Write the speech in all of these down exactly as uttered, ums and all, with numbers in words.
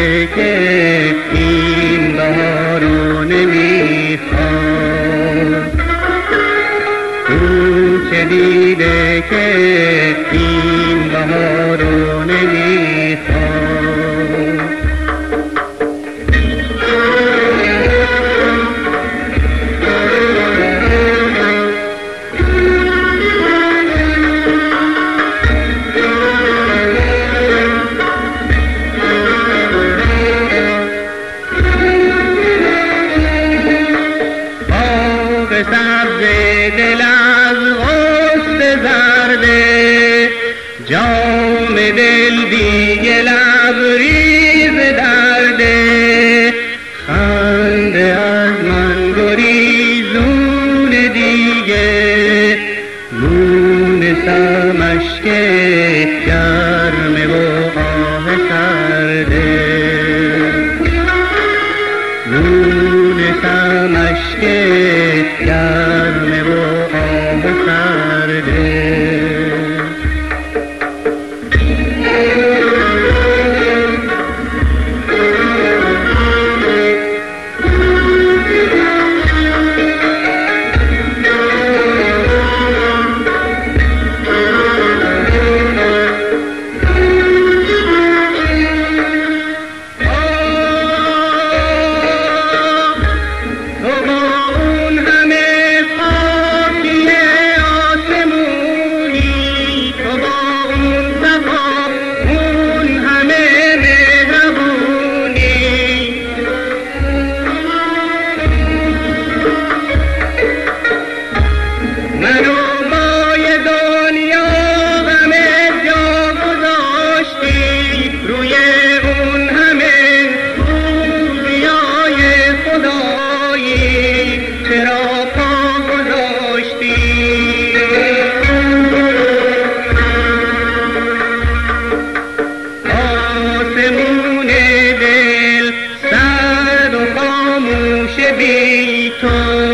دیده که این بهارو نمیخواد، اون چه دیده که این بهارو نمیخواد. سبز دل از غصه زرده، جام دل دیگه لبریز درده، خنده از من گریزون دیگه، مونسم اشک گرمه و آه سرده، مونسم اشک گرمه و آب سرده. بی تو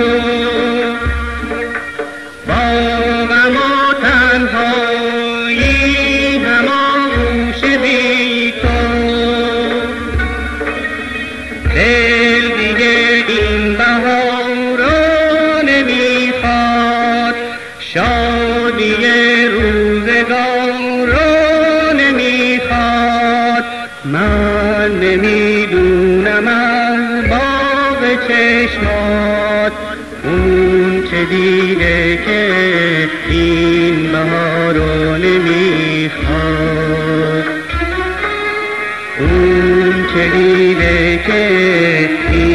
با غم و تنهایی هماغوش بی تو، دل دیگه این بهار رو نمیخواد، شادی روزگار رو نمیخواد. من نمیدونم از باغ چشمات اون چه دیده که این بهار رو نمیخواد، اون چه دیده که